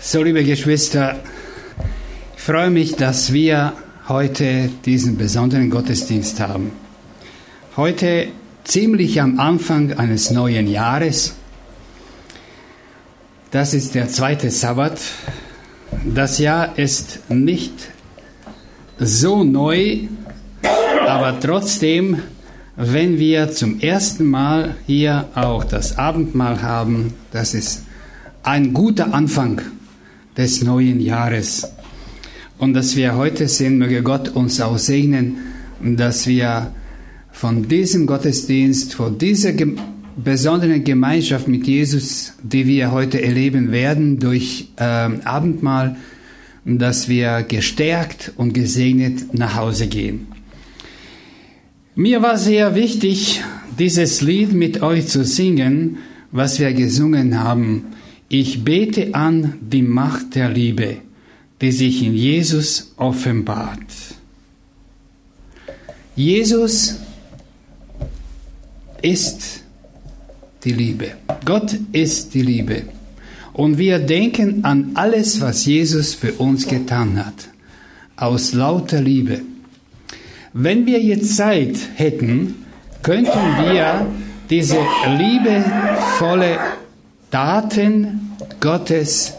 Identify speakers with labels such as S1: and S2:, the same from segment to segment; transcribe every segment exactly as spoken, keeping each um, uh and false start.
S1: So, liebe Geschwister, ich freue mich, dass wir heute diesen besonderen Gottesdienst haben. Heute ziemlich am Anfang eines neuen Jahres. Das ist der zweite Sabbat. Das Jahr ist nicht so neu, aber trotzdem, wenn wir zum ersten Mal hier auch das Abendmahl haben, das ist ein guter Anfang des neuen Jahres. Und dass wir heute sind, möge Gott uns auch segnen, dass wir von diesem Gottesdienst, von dieser ge- besonderen Gemeinschaft mit Jesus, die wir heute erleben werden durch äh, Abendmahl, dass wir gestärkt und gesegnet nach Hause gehen. Mir war sehr wichtig, dieses Lied mit euch zu singen, was wir gesungen haben. Ich bete an die Macht der Liebe, die sich in Jesus offenbart. Jesus ist die Liebe. Gott ist die Liebe. Und wir denken an alles, was Jesus für uns getan hat, aus lauter Liebe. Wenn wir jetzt Zeit hätten, könnten wir diese liebevolle Taten Gottes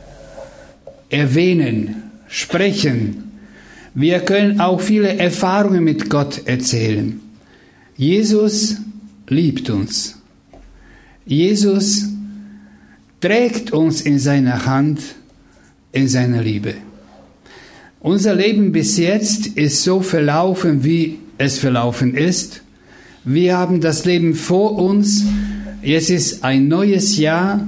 S1: erwähnen, sprechen. Wir können auch viele Erfahrungen mit Gott erzählen. Jesus liebt uns. Jesus trägt uns in seiner Hand, in seiner Liebe. Unser Leben bis jetzt ist so verlaufen, wie es verlaufen ist. Wir haben das Leben vor uns. Jetzt ist ein neues Jahr,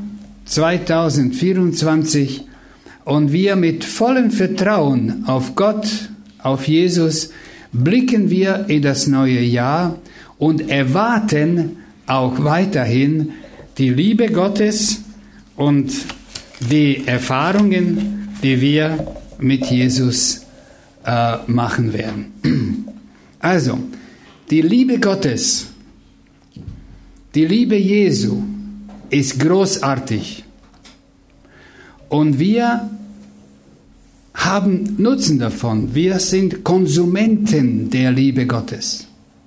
S1: zweitausendvierundzwanzig, und wir mit vollem Vertrauen auf Gott, auf Jesus, blicken wir in das neue Jahr und erwarten auch weiterhin die Liebe Gottes und die Erfahrungen, die wir mit Jesus äh, machen werden. Also, die Liebe Gottes, die Liebe Jesu ist großartig. Und wir haben Nutzen davon. Wir sind Konsumenten der Liebe Gottes.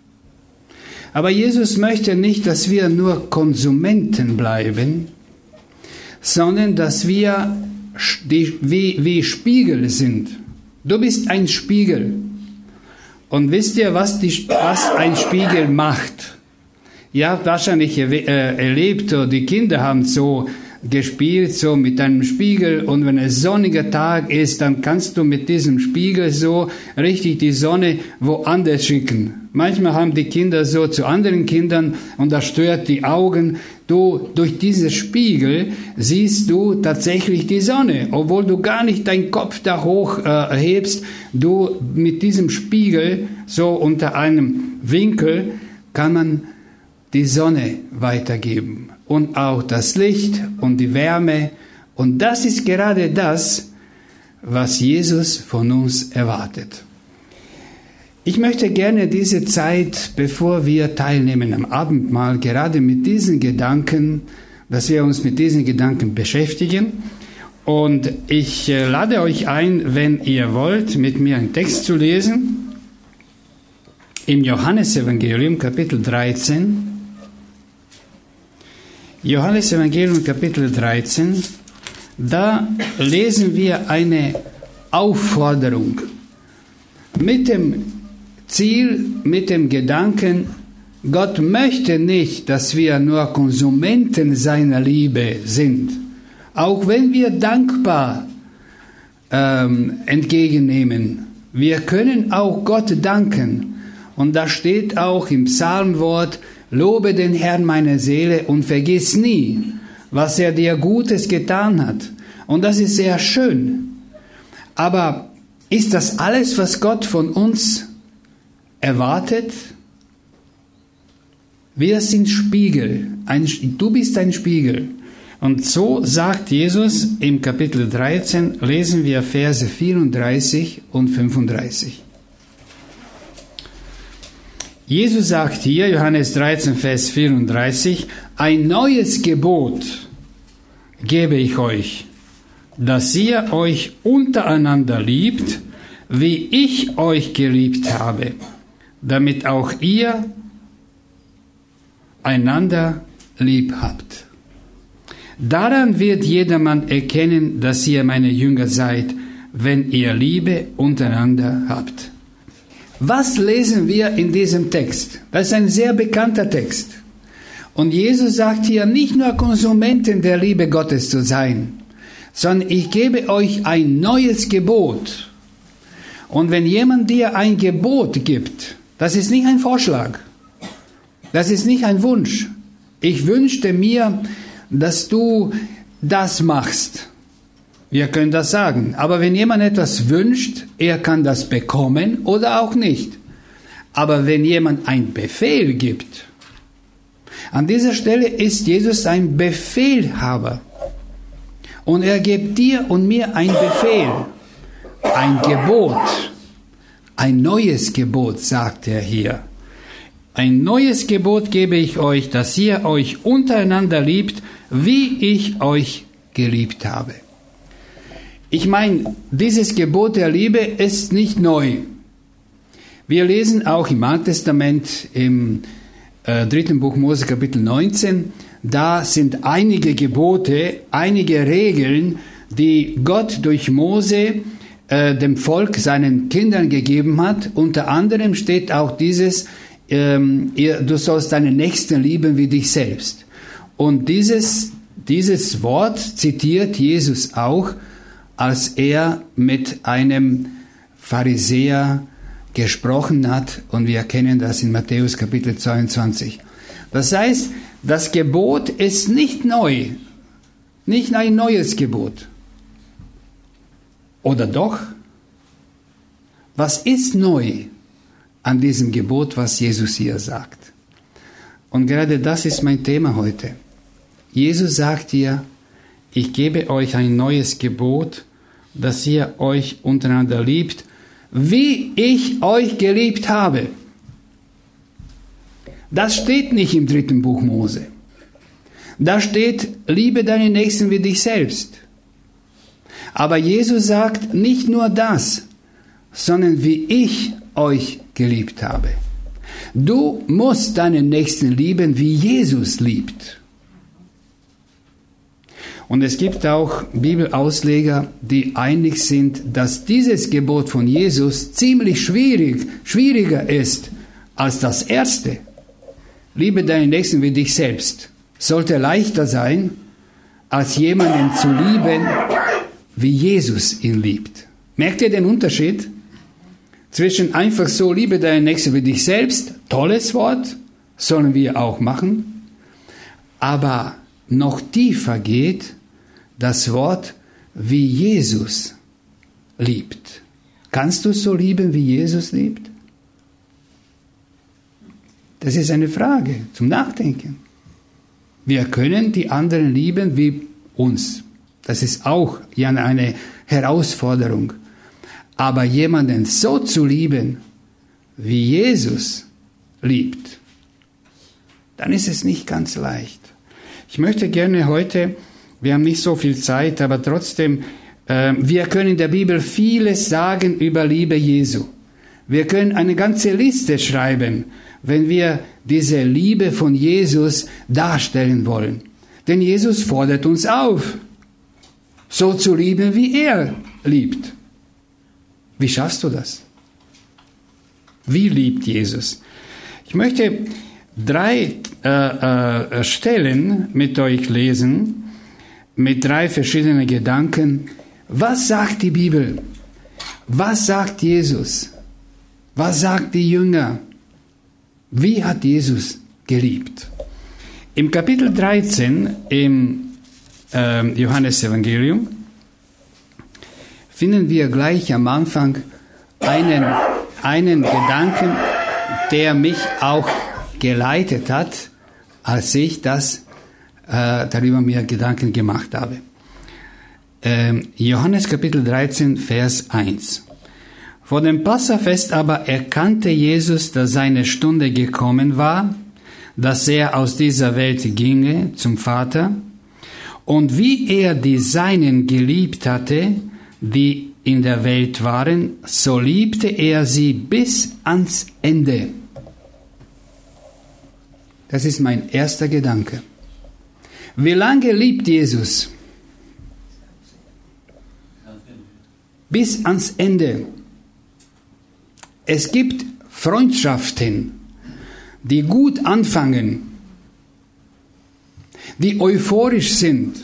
S1: Aber Jesus möchte nicht, dass wir nur Konsumenten bleiben, sondern dass wir die, wie, wie Spiegel sind. Du bist ein Spiegel. Und wisst ihr, was, die, was ein Spiegel macht? Ihr habt wahrscheinlich äh, erlebt, so, die Kinder haben so gespielt, so mit einem Spiegel, und wenn es sonniger Tag ist, dann kannst du mit diesem Spiegel so richtig die Sonne woanders schicken. Manchmal haben die Kinder so zu anderen Kindern und das stört die Augen. Du, durch diesen Spiegel siehst du tatsächlich die Sonne, obwohl du gar nicht deinen Kopf da hoch äh, hebst. Du mit diesem Spiegel, so unter einem Winkel, kann man die Sonne weitergeben und auch das Licht und die Wärme. Und das ist gerade das, was Jesus von uns erwartet. Ich möchte gerne diese Zeit, bevor wir teilnehmen am Abendmahl, gerade mit diesen Gedanken, dass wir uns mit diesen Gedanken beschäftigen. Und ich äh, lade euch ein, wenn ihr wollt, mit mir einen Text zu lesen. Im Johannesevangelium, Kapitel dreizehn. Johannesevangelium, Kapitel dreizehn. Da lesen wir eine Aufforderung mit dem Ziel, mit dem Gedanken, Gott möchte nicht, dass wir nur Konsumenten seiner Liebe sind. Auch wenn wir dankbar ähm, entgegennehmen. Wir können auch Gott danken. Und da steht auch im Psalmwort, lobe den Herrn meine Seele und vergiss nie, was er dir Gutes getan hat. Und das ist sehr schön. Aber ist das alles, was Gott von uns erwartet? Wir sind Spiegel. Ein, du bist ein Spiegel. Und so sagt Jesus im Kapitel dreizehn, lesen wir Verse vierunddreißig und fünfunddreißig. Jesus sagt hier, Johannes dreizehn, Vers vierunddreißig, ein neues Gebot gebe ich euch, dass ihr euch untereinander liebt, wie ich euch geliebt habe, damit auch ihr einander lieb habt. Daran wird jedermann erkennen, dass ihr meine Jünger seid, wenn ihr Liebe untereinander habt. Was lesen wir in diesem Text? Das ist ein sehr bekannter Text. Und Jesus sagt hier, nicht nur Konsumenten der Liebe Gottes zu sein, sondern ich gebe euch ein neues Gebot. Und wenn jemand dir ein Gebot gibt, das ist nicht ein Vorschlag, das ist nicht ein Wunsch. Ich wünschte mir, dass du das machst. Wir können das sagen. Aber wenn jemand etwas wünscht, er kann das bekommen oder auch nicht. Aber wenn jemand einen Befehl gibt, an dieser Stelle ist Jesus ein Befehlhaber. Und er gibt dir und mir ein Befehl, ein Gebot, ein neues Gebot, sagt er hier. Ein neues Gebot gebe ich euch, dass ihr euch untereinander liebt, wie ich euch geliebt habe. Ich meine, dieses Gebot der Liebe ist nicht neu. Wir lesen auch im Alten Testament, im äh, dritten Buch Mose, Kapitel neunzehn, da sind einige Gebote, einige Regeln, die Gott durch Mose äh, dem Volk, seinen Kindern gegeben hat. Unter anderem steht auch dieses, ähm, ihr, du sollst deinen Nächsten lieben wie dich selbst. Und dieses, dieses Wort zitiert Jesus auch, als er mit einem Pharisäer gesprochen hat. Und wir kennen das in Matthäus Kapitel zweiundzwanzig. Das heißt, das Gebot ist nicht neu, nicht ein neues Gebot. Oder doch? Was ist neu an diesem Gebot, was Jesus hier sagt? Und gerade das ist mein Thema heute. Jesus sagt hier, ich gebe euch ein neues Gebot, dass ihr euch untereinander liebt, wie ich euch geliebt habe. Das steht nicht im dritten Buch Mose. Da steht, liebe deinen Nächsten wie dich selbst. Aber Jesus sagt nicht nur das, sondern wie ich euch geliebt habe. Du musst deinen Nächsten lieben, wie Jesus liebt. Und es gibt auch Bibelausleger, die einig sind, dass dieses Gebot von Jesus ziemlich schwierig, schwieriger ist als das erste. Liebe deinen Nächsten wie dich selbst. Sollte leichter sein, als jemanden zu lieben, wie Jesus ihn liebt. Merkt ihr den Unterschied? Zwischen einfach so, liebe deinen Nächsten wie dich selbst, tolles Wort, sollen wir auch machen. Aber noch tiefer geht das Wort, wie Jesus liebt. Kannst du so lieben, wie Jesus liebt? Das ist eine Frage zum Nachdenken. Wir können die anderen lieben wie uns. Das ist auch ja eine Herausforderung. Aber jemanden so zu lieben, wie Jesus liebt, dann ist es nicht ganz leicht. Ich möchte gerne heute, wir haben nicht so viel Zeit, aber trotzdem, äh, wir können in der Bibel vieles sagen über Liebe Jesu. Wir können eine ganze Liste schreiben, wenn wir diese Liebe von Jesus darstellen wollen. Denn Jesus fordert uns auf, so zu lieben, wie er liebt. Wie schaffst du das? Wie liebt Jesus? Ich möchte drei äh, äh, Stellen mit euch lesen, mit drei verschiedenen Gedanken. Was sagt die Bibel? Was sagt Jesus? Was sagt die Jünger? Wie hat Jesus geliebt? Im Kapitel dreizehn im äh, Johannesevangelium finden wir gleich am Anfang einen, einen Gedanken, der mich auch geleitet hat, als ich das äh, darüber mir Gedanken gemacht habe. Ähm, Johannes Kapitel dreizehn, Vers eins. Vor dem Passafest aber erkannte Jesus, dass seine Stunde gekommen war, dass er aus dieser Welt ginge zum Vater. Und wie er die Seinen geliebt hatte, die in der Welt waren, so liebte er sie bis ans Ende. Das ist mein erster Gedanke. Wie lange liebt Jesus? Bis ans Ende. Es gibt Freundschaften, die gut anfangen, die euphorisch sind.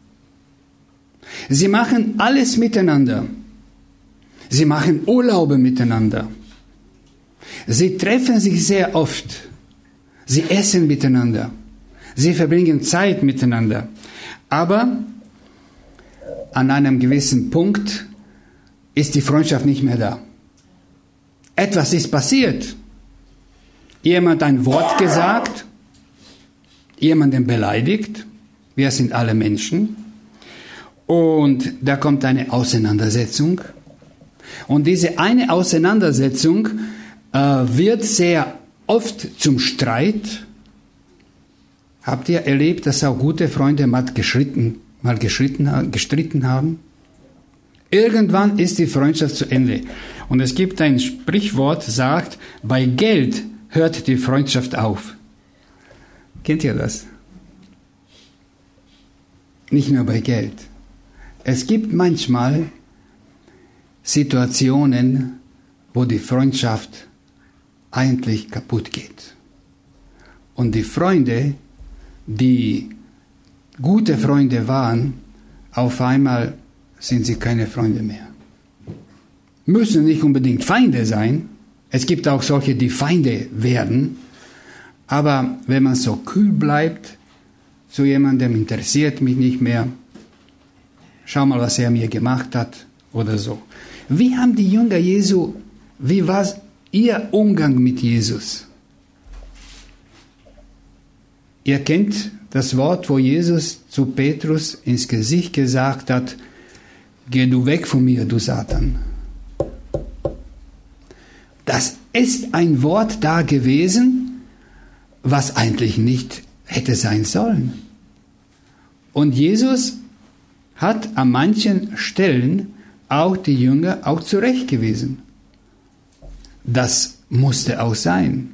S1: Sie machen alles miteinander. Sie machen Urlaube miteinander. Sie treffen sich sehr oft. Sie essen miteinander. Sie verbringen Zeit miteinander. Aber an einem gewissen Punkt ist die Freundschaft nicht mehr da. Etwas ist passiert. Jemand hat ein Wort gesagt, jemanden beleidigt. Wir sind alle Menschen. Und da kommt eine Auseinandersetzung. Und diese eine Auseinandersetzung äh, wird sehr oft zum Streit. Habt ihr erlebt, dass auch gute Freunde mal geschritten, mal geschritten, gestritten haben? Irgendwann ist die Freundschaft zu Ende. Und es gibt ein Sprichwort, sagt, bei Geld hört die Freundschaft auf. Kennt ihr das? Nicht nur bei Geld. Es gibt manchmal Situationen, wo die Freundschaft eigentlich kaputt geht. Und die Freunde, die gute Freunde waren, auf einmal sind sie keine Freunde mehr. Müssen nicht unbedingt Feinde sein. Es gibt auch solche, die Feinde werden. Aber wenn man so kühl bleibt, zu jemandem interessiert mich nicht mehr, schau mal, was er mir gemacht hat oder so. Wie haben die Jünger Jesu, wie war ihr Umgang mit Jesus? Ihr kennt das Wort, wo Jesus zu Petrus ins Gesicht gesagt hat, geh du weg von mir, du Satan. Das ist ein Wort da gewesen, was eigentlich nicht hätte sein sollen. Und Jesus hat an manchen Stellen auch die Jünger auch zurechtgewiesen. Das musste auch sein.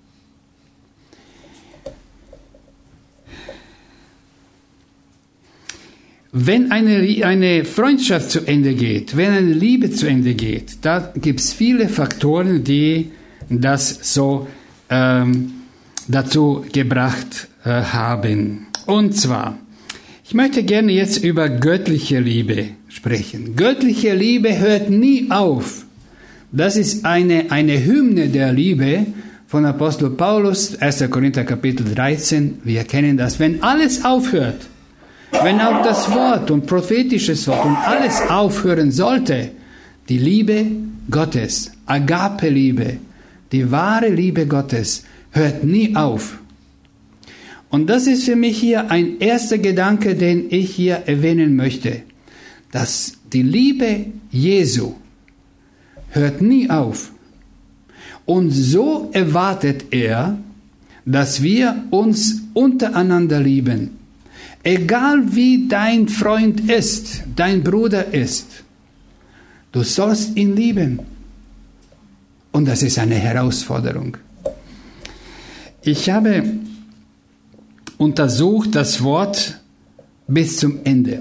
S1: Wenn eine, eine Freundschaft zu Ende geht, wenn eine Liebe zu Ende geht, da gibt es viele Faktoren, die das so ähm, dazu gebracht äh, haben. Und zwar, ich möchte gerne jetzt über göttliche Liebe sprechen. Göttliche Liebe hört nie auf. Das ist eine, eine Hymne der Liebe von Apostel Paulus, erster Korinther Kapitel dreizehn. Wir kennen das. Wenn alles aufhört, wenn auch das Wort und prophetisches Wort und alles aufhören sollte, die Liebe Gottes, Agape-Liebe, die wahre Liebe Gottes, hört nie auf. Und das ist für mich hier ein erster Gedanke, den ich hier erwähnen möchte, dass die Liebe Jesu hört nie auf. Und so erwartet er, dass wir uns untereinander lieben. Egal wie dein Freund ist, dein Bruder ist, du sollst ihn lieben. Und das ist eine Herausforderung. Ich habe untersucht das Wort bis zum Ende.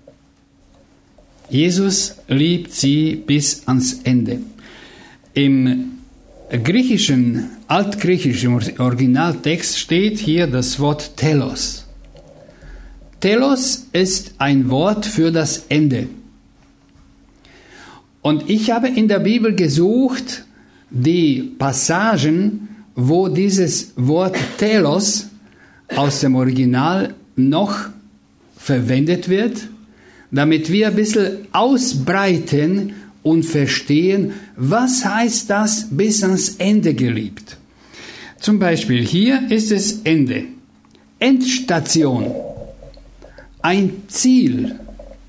S1: Jesus liebt sie bis ans Ende. Im griechischen, altgriechischen Originaltext steht hier das Wort Telos. Telos ist ein Wort für das Ende. Und ich habe in der Bibel gesucht, die Passagen, wo dieses Wort Telos aus dem Original noch verwendet wird, damit wir ein bisschen ausbreiten und verstehen, was heißt das bis ans Ende geliebt. Zum Beispiel hier ist es Ende, Endstation. Ein Ziel.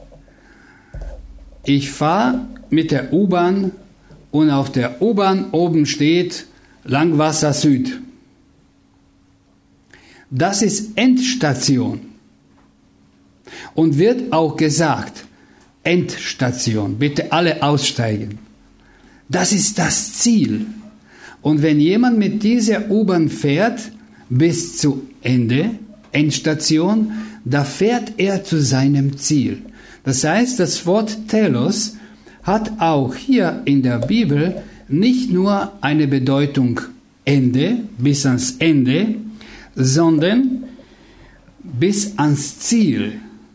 S1: Ich fahre mit der U-Bahn und auf der U-Bahn oben steht Langwasser Süd. Das ist Endstation. Und wird auch gesagt, Endstation, bitte alle aussteigen. Das ist das Ziel. Und wenn jemand mit dieser U-Bahn fährt bis zu Ende, Endstation, da fährt er zu seinem Ziel. Das heißt, das Wort Telos hat auch hier in der Bibel nicht nur eine Bedeutung Ende, bis ans Ende, sondern bis ans Ziel.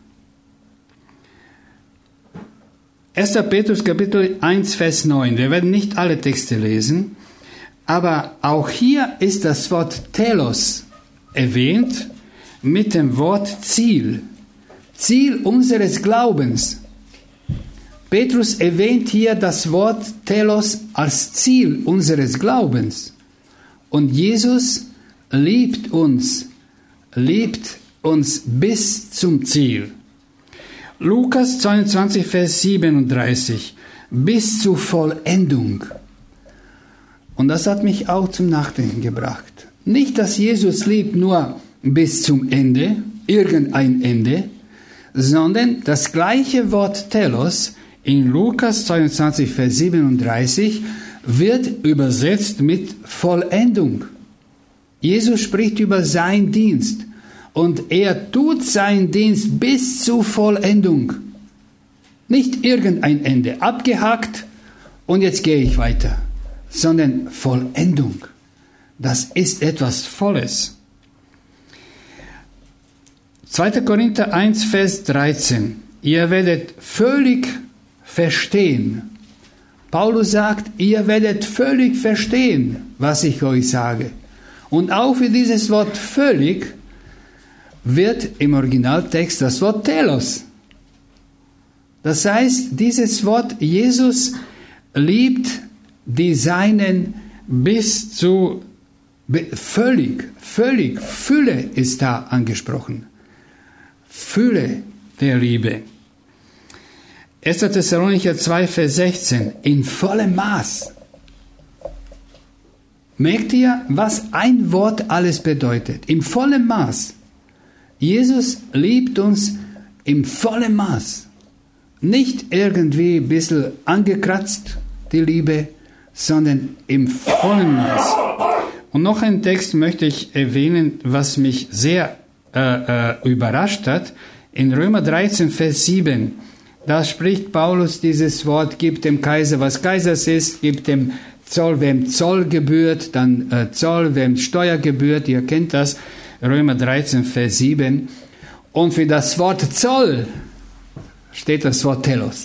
S1: erster Petrus Kapitel eins, Vers neun. Wir werden nicht alle Texte lesen, aber auch hier ist das Wort Telos erwähnt mit dem Wort Ziel. Ziel unseres Glaubens. Petrus erwähnt hier das Wort Telos als Ziel unseres Glaubens. Und Jesus liebt uns, liebt uns bis zum Ziel. Lukas zweiundzwanzig, Vers siebenunddreißig, bis zur Vollendung. Und das hat mich auch zum Nachdenken gebracht. Nicht, dass Jesus liebt nur bis zum Ende, irgendein Ende, sondern das gleiche Wort Telos in Lukas zweiundzwanzig, Vers siebenunddreißig wird übersetzt mit Vollendung. Jesus spricht über seinen Dienst und er tut seinen Dienst bis zur Vollendung. Nicht irgendein Ende, abgehakt und jetzt gehe ich weiter, sondern Vollendung. Das ist etwas Volles. zweiter Korinther eins, Vers dreizehn. Ihr werdet völlig verstehen. Paulus sagt, ihr werdet völlig verstehen, was ich euch sage. Und auch für dieses Wort völlig wird im Originaltext das Wort Telos. Das heißt, dieses Wort, Jesus liebt die Seinen bis zu völlig, völlig, Fülle ist da angesprochen. Fülle der Liebe. erster Thessalonicher zwei, Vers sechzehn, in vollem Maß. Merkt ihr, was ein Wort alles bedeutet? Im vollen Maß. Jesus liebt uns im vollen Maß. Nicht irgendwie ein bisschen angekratzt, die Liebe, sondern im vollen Maß. Und noch einen Text möchte ich erwähnen, was mich sehr äh, äh, überrascht hat. In Römer dreizehn, Vers sieben, da spricht Paulus dieses Wort, gibt dem Kaiser, was Kaisers ist, gibt dem Zoll, wem Zoll gebührt, dann äh, Zoll, wem Steuer gebührt, ihr kennt das, Römer dreizehn, Vers sieben. Und für das Wort Zoll steht das Wort Telos.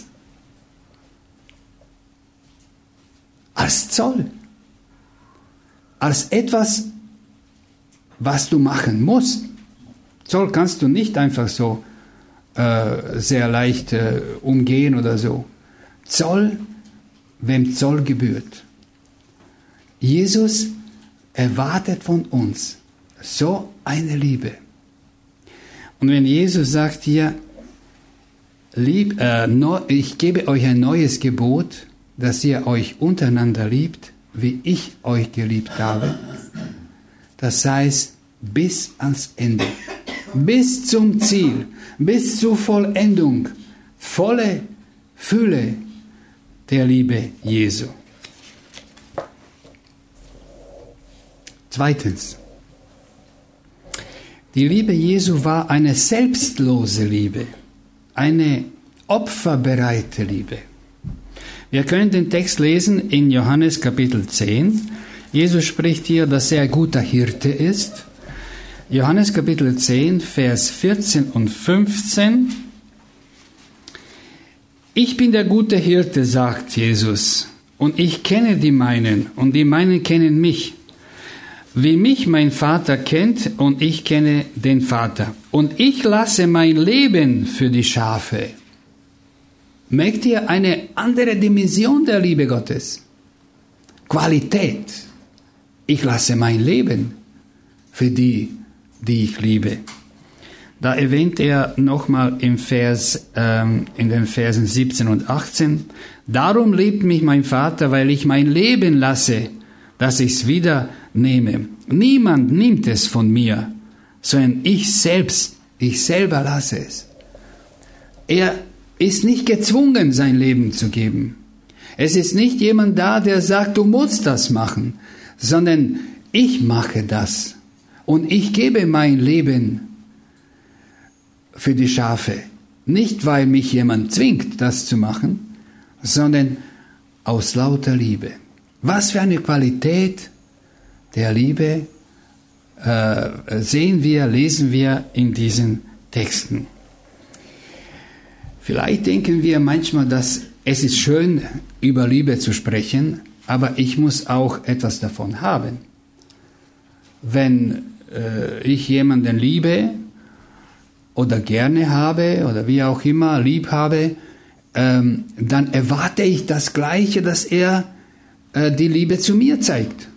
S1: Als Zoll. Als etwas, was du machen musst. Zoll kannst du nicht einfach so äh, sehr leicht äh, umgehen oder so. Zoll, wem Zoll gebührt. Jesus erwartet von uns so eine Liebe. Und wenn Jesus sagt hier, lieb, äh, no, ich gebe euch ein neues Gebot, dass ihr euch untereinander liebt, wie ich euch geliebt habe, das heißt bis ans Ende, bis zum Ziel, bis zur Vollendung, volle Fülle der Liebe Jesu. Zweitens, die Liebe Jesu war eine selbstlose Liebe, eine opferbereite Liebe. Wir können den Text lesen in Johannes Kapitel zehn. Jesus spricht hier, dass er ein guter Hirte ist. Johannes Kapitel zehn, Vers vierzehn und fünfzehn. Ich bin der gute Hirte, sagt Jesus, und ich kenne die meinen, und die meinen kennen mich. Wie mich mein Vater kennt, und ich kenne den Vater. Und ich lasse mein Leben für die Schafe. Merkt ihr eine andere Dimension der Liebe Gottes? Qualität. Ich lasse mein Leben für die, die ich liebe. Da erwähnt er nochmal im Vers, ähm, in den Versen siebzehn und achtzehn, darum liebt mich mein Vater, weil ich mein Leben lasse, dass ich es wieder nehme. Niemand nimmt es von mir, sondern ich selbst, ich selber lasse es. er ist nicht gezwungen, sein Leben zu geben. Es ist nicht jemand da, der sagt, du musst das machen, sondern ich mache das und ich gebe mein Leben für die Schafe. Nicht, weil mich jemand zwingt, das zu machen, sondern aus lauter Liebe. Was für eine Qualität der Liebe äh, sehen wir, lesen wir in diesen Texten. Vielleicht denken wir manchmal, dass es ist schön, über Liebe zu sprechen, aber ich muss auch etwas davon haben. Wenn äh, ich jemanden liebe oder gerne habe oder wie auch immer lieb habe, ähm, dann erwarte ich das Gleiche, dass er äh, die Liebe zu mir zeigt.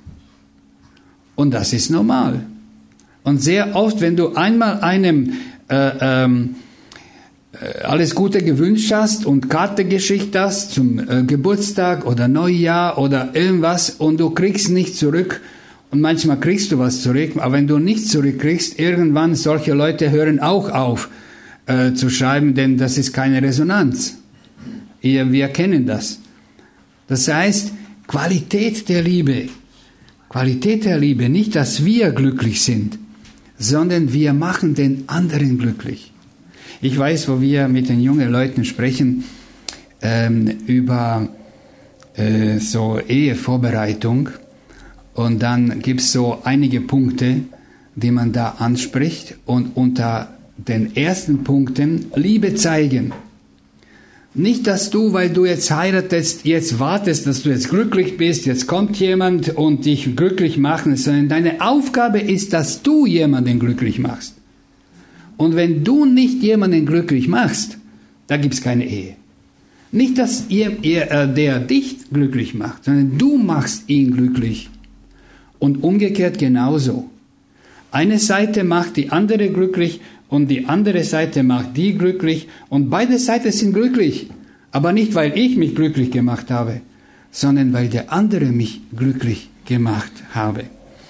S1: Und das ist normal. Und sehr oft, wenn du einmal einem äh, ähm, alles Gute gewünscht hast und Karte geschickt hast zum äh, Geburtstag oder Neujahr oder irgendwas und du kriegst nicht zurück und manchmal kriegst du was zurück, aber wenn du nicht zurückkriegst, irgendwann solche Leute hören auch auf äh, zu schreiben, denn das ist keine Resonanz. Wir, wir kennen das. Das heißt, Qualität der Liebe, Qualität der Liebe, nicht, dass wir glücklich sind, sondern wir machen den anderen glücklich. Ich weiß, wo wir mit den jungen Leuten sprechen ähm, über äh, so Ehevorbereitung und dann gibt es so einige Punkte, die man da anspricht und unter den ersten Punkten Liebe zeigen. Nicht, dass du, weil du jetzt heiratest, jetzt wartest, dass du jetzt glücklich bist, jetzt kommt jemand und dich glücklich machen, sondern deine Aufgabe ist, dass du jemanden glücklich machst. Und wenn du nicht jemanden glücklich machst, da gibt es keine Ehe. Nicht, dass ihr, ihr, äh, der dich glücklich macht, sondern du machst ihn glücklich. Und umgekehrt genauso. Eine Seite macht die andere glücklich und die andere Seite macht die glücklich und beide Seiten sind glücklich. Aber nicht, weil ich mich glücklich gemacht habe, sondern weil der andere mich glücklich gemacht habe.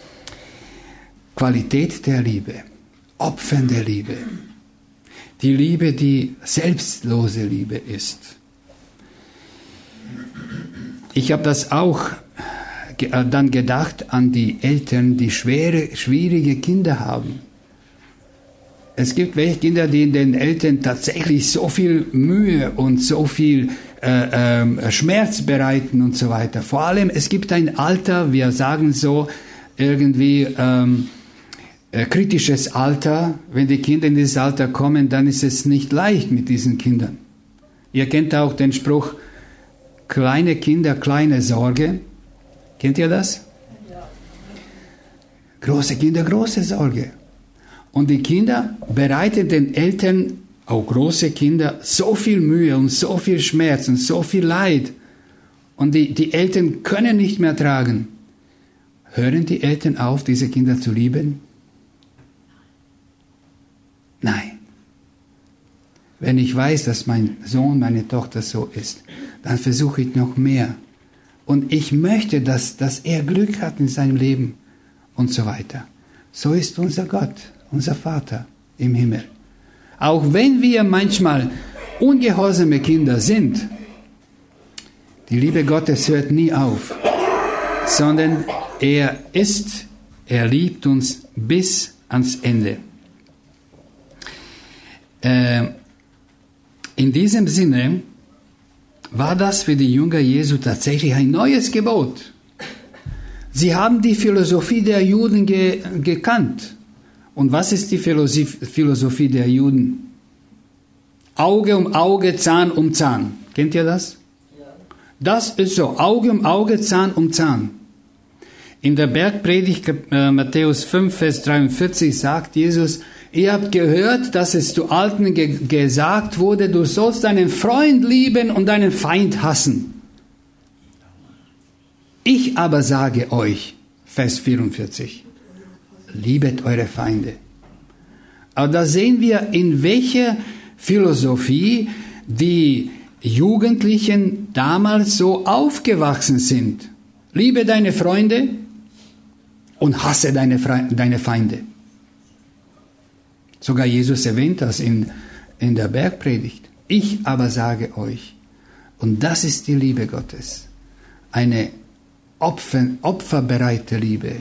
S1: Qualität der Liebe. Opfernde Liebe. Die Liebe, die selbstlose Liebe ist. Ich habe das auch dann gedacht an die Eltern, die schwere, schwierige Kinder haben. Es gibt welche Kinder, die den Eltern tatsächlich so viel Mühe und so viel äh, äh, Schmerz bereiten und so weiter. Vor allem, es gibt ein Alter, wir sagen so, irgendwie ähm, äh, kritisches Alter. Wenn die Kinder in dieses Alter kommen, dann ist es nicht leicht mit diesen Kindern. Ihr kennt auch den Spruch, kleine Kinder, kleine Sorge. Kennt ihr das? Ja. Große Kinder, große Sorge. Und die Kinder bereiten den Eltern, auch große Kinder, so viel Mühe und so viel Schmerz und so viel Leid. Und die, die Eltern können nicht mehr tragen. Hören die Eltern auf, diese Kinder zu lieben? Nein. Wenn ich weiß, dass mein Sohn, meine Tochter so ist, dann versuche ich noch mehr. Und ich möchte, dass, dass er Glück hat in seinem Leben und so weiter. So ist unser Gott, unser Vater im Himmel. Auch wenn wir manchmal ungehorsame Kinder sind, die Liebe Gottes hört nie auf, sondern er ist, er liebt uns bis ans Ende. Äh, in diesem Sinne war das für die Jünger Jesu tatsächlich ein neues Gebot. Sie haben die Philosophie der Juden ge- gekannt. Und was ist die Philosophie der Juden? Auge um Auge, Zahn um Zahn. Kennt ihr das? Ja. Das ist so, Auge um Auge, Zahn um Zahn. In der Bergpredigt äh, Matthäus fünf, Vers dreiundvierzig sagt Jesus, ihr habt gehört, dass es zu Alten ge- gesagt wurde, du sollst deinen Freund lieben und deinen Feind hassen. Ich aber sage euch, Vers vierundvierzig, liebet eure Feinde. Aber da sehen wir, in welcher Philosophie die Jugendlichen damals so aufgewachsen sind. Liebe deine Freunde und hasse deine, Fre- deine Feinde. Sogar Jesus erwähnt das in, in der Bergpredigt. Ich aber sage euch, und das ist die Liebe Gottes, eine Opfer, opferbereite Liebe.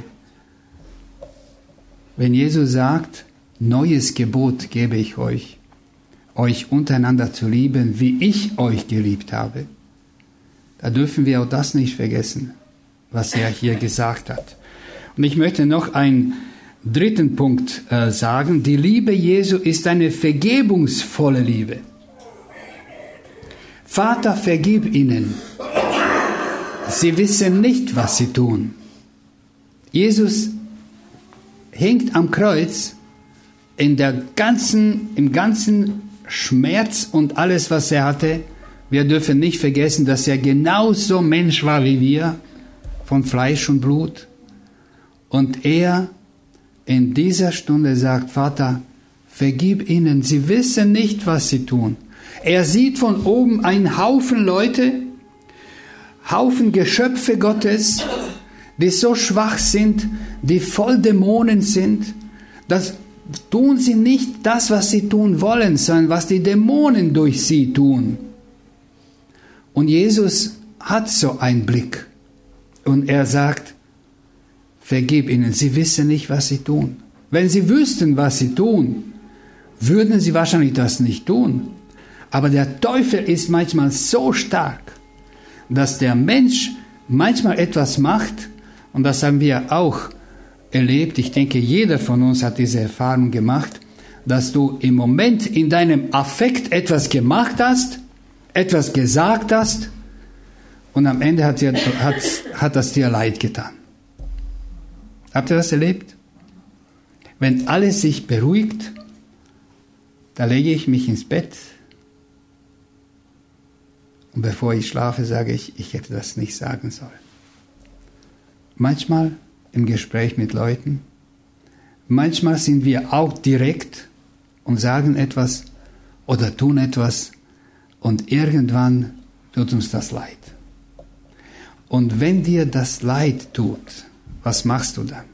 S1: Wenn Jesus sagt, neues Gebot gebe ich euch, euch untereinander zu lieben, wie ich euch geliebt habe, da dürfen wir auch das nicht vergessen, was er hier gesagt hat. Und ich möchte noch einen dritten Punkt äh, sagen. Die Liebe Jesu ist eine vergebungsvolle Liebe. Vater, vergib ihnen. Sie wissen nicht, was sie tun. Jesus hängt am Kreuz in der ganzen, im ganzen Schmerz und alles, was er hatte. Wir dürfen nicht vergessen, dass er genauso Mensch war wie wir, von Fleisch und Blut. Und er in dieser Stunde sagt, Vater, vergib ihnen, sie wissen nicht, was sie tun. Er sieht von oben einen Haufen Leute, Haufen Geschöpfe Gottes, die so schwach sind, die voll Dämonen sind. Das tun sie nicht das, was sie tun wollen, sondern was die Dämonen durch sie tun. Und Jesus hat so einen Blick. Und er sagt, vergib ihnen, sie wissen nicht, was sie tun. Wenn sie wüssten, was sie tun, würden sie wahrscheinlich das nicht tun. Aber der Teufel ist manchmal so stark, dass der Mensch manchmal etwas macht, und das haben wir auch erlebt, ich denke, jeder von uns hat diese Erfahrung gemacht, dass du im Moment in deinem Affekt etwas gemacht hast, etwas gesagt hast, und am Ende hat, dir, hat, hat das dir leid getan. Habt ihr das erlebt? Wenn alles sich beruhigt, da lege ich mich ins Bett, und bevor ich schlafe, sage ich, ich hätte das nicht sagen sollen. Manchmal im Gespräch mit Leuten, manchmal sind wir auch direkt und sagen etwas oder tun etwas, und irgendwann tut uns das leid. Und wenn dir das leid tut, was machst du dann?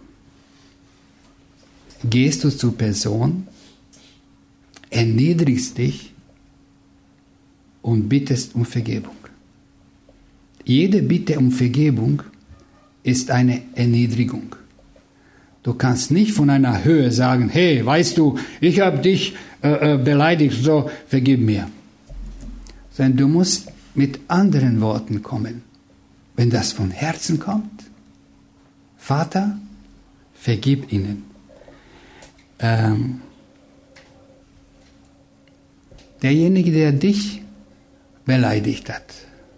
S1: Gehst du zur Person, erniedrigst dich und bittest um Vergebung. Jede Bitte um Vergebung ist eine Erniedrigung. Du kannst nicht von einer Höhe sagen, hey, weißt du, ich habe dich äh, äh, beleidigt, so, vergib mir. Sondern du musst mit anderen Worten kommen. Wenn das von Herzen kommt, Vater, vergib ihnen. Ähm, derjenige, der dich beleidigt hat.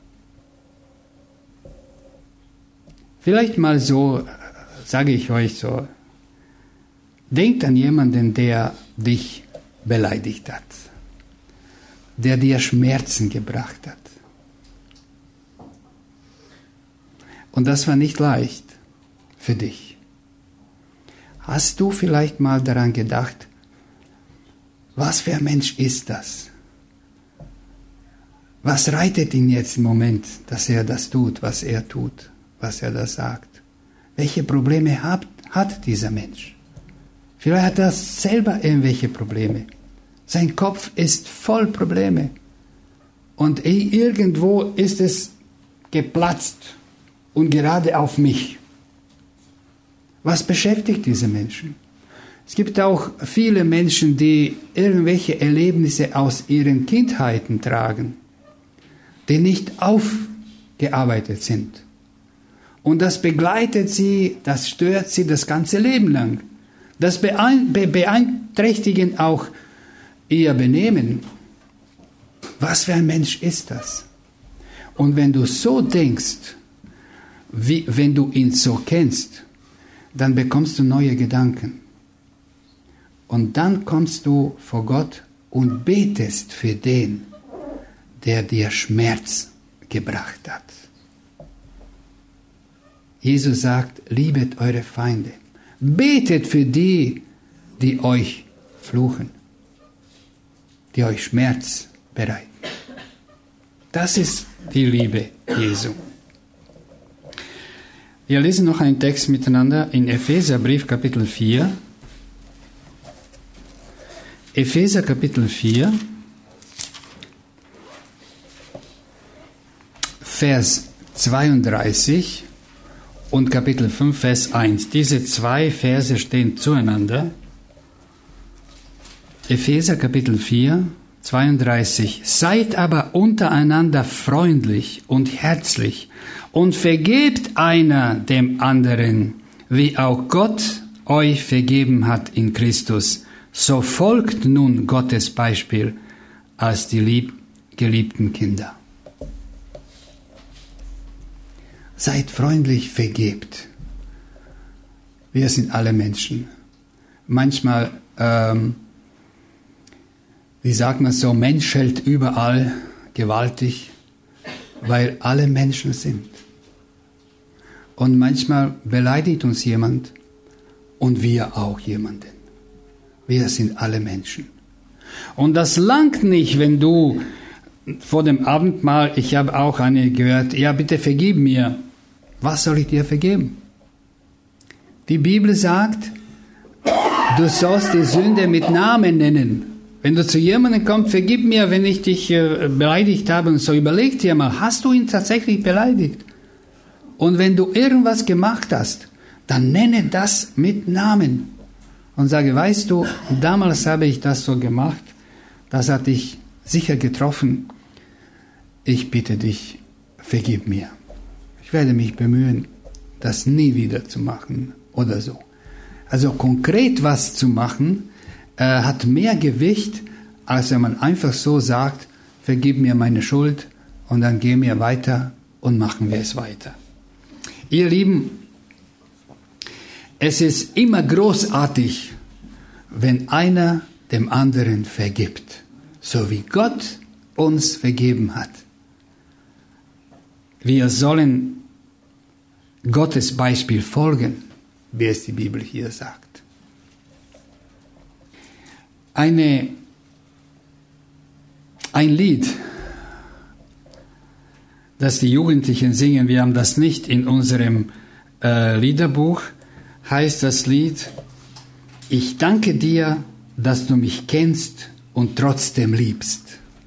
S1: Vielleicht mal so, sage ich euch so, denkt an jemanden, der dich beleidigt hat, der dir Schmerzen gebracht hat. Und das war nicht leicht für dich. Hast du vielleicht mal daran gedacht, was für ein Mensch ist das? Was reitet ihn jetzt im Moment, dass er das tut, was er tut, was er da sagt? Welche Probleme hat, hat dieser Mensch? Vielleicht hat er selber irgendwelche Probleme. Sein Kopf ist voll Probleme. Und irgendwo ist es geplatzt und gerade auf mich. Was beschäftigt diese Menschen? Es gibt auch viele Menschen, die irgendwelche Erlebnisse aus ihren Kindheiten tragen, die nicht aufgearbeitet sind. Und das begleitet sie, das stört sie das ganze Leben lang. Das beeinträchtigt auch ihr Benehmen. Was für ein Mensch ist das? Und wenn du so denkst, wie, wenn du ihn so kennst, dann bekommst du neue Gedanken. Und dann kommst du vor Gott und betest für den, der dir Schmerz gebracht hat. Jesus sagt, liebet eure Feinde. Betet für die, die euch fluchen, die euch Schmerz bereiten. Das ist die Liebe Jesu. Wir lesen noch einen Text miteinander in Epheserbrief Kapitel vier. Epheser Kapitel vier. Vers zweiunddreißig und Kapitel fünf, Vers eins. Diese zwei Verse stehen zueinander. Epheser Kapitel vier, zweiunddreißig. Seid aber untereinander freundlich und herzlich und vergebt einer dem anderen, wie auch Gott euch vergeben hat in Christus. So folgt nun Gottes Beispiel als die lieb geliebten Kinder. Seid freundlich, vergebt. Wir sind alle Menschen. Manchmal, ähm, wie sagt man so, Mensch hält überall gewaltig, weil alle Menschen sind. Und manchmal beleidigt uns jemand und wir auch jemanden. Wir sind alle Menschen. Und das langt nicht, wenn du vor dem Abendmahl, ich habe auch eine gehört, ja bitte vergib mir. Was soll ich dir vergeben? Die Bibel sagt, du sollst die Sünde mit Namen nennen. Wenn du zu jemandem kommst, vergib mir, wenn ich dich äh, beleidigt habe und so, überleg dir mal, hast du ihn tatsächlich beleidigt? Und wenn du irgendwas gemacht hast, dann nenne das mit Namen. Und sage, weißt du, damals habe ich das so gemacht, das hat dich sicher getroffen. Ich bitte dich, vergib mir. Ich werde mich bemühen, das nie wieder zu machen oder so. Also konkret was zu machen, äh, hat mehr Gewicht, als wenn man einfach so sagt, vergib mir meine Schuld und dann gehen wir weiter und machen wir es weiter. Ihr Lieben, es ist immer großartig, wenn einer dem anderen vergibt, so wie Gott uns vergeben hat. Wir sollen Gottes Beispiel folgen, wie es die Bibel hier sagt. Eine, ein Lied, das die Jugendlichen singen, wir haben das nicht in unserem äh, Liederbuch, heißt das Lied, ich danke dir, dass du mich kennst und trotzdem liebst.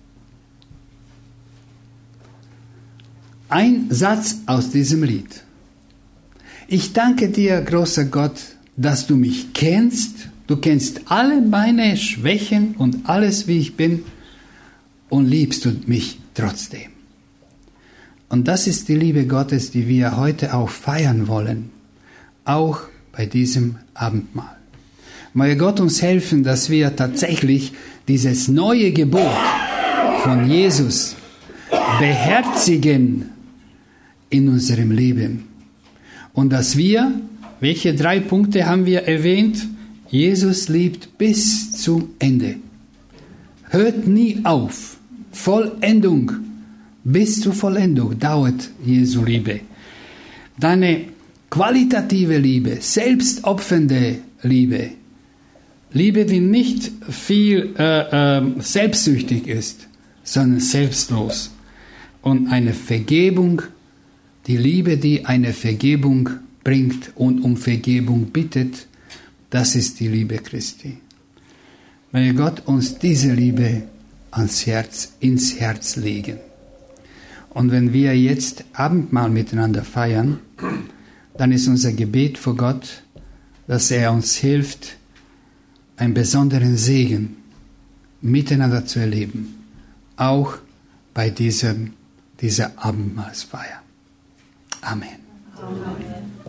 S1: Ein Satz aus diesem Lied. Ich danke dir, großer Gott, dass du mich kennst. Du kennst alle meine Schwächen und alles, wie ich bin, und liebst du mich trotzdem. Und das ist die Liebe Gottes, die wir heute auch feiern wollen, auch bei diesem Abendmahl. Möge Gott uns helfen, dass wir tatsächlich dieses neue Gebot von Jesus beherzigen in unserem Leben. Und dass wir, welche drei Punkte haben wir erwähnt? Jesus liebt bis zum Ende. Hört nie auf. Vollendung. Bis zur Vollendung dauert Jesu Liebe. Deine qualitative Liebe, selbstopfernde Liebe, Liebe, die nicht viel äh, äh, selbstsüchtig ist, sondern selbstlos. Und eine Vergebung, die Liebe, die eine Vergebung bringt und um Vergebung bittet, das ist die Liebe Christi. Möge Gott uns diese Liebe ans Herz, ins Herz legen. Und wenn wir jetzt Abendmahl miteinander feiern, dann ist unser Gebet vor Gott, dass er uns hilft, einen besonderen Segen miteinander zu erleben, auch bei diesem, dieser Abendmahlsfeier. Amen. Amen.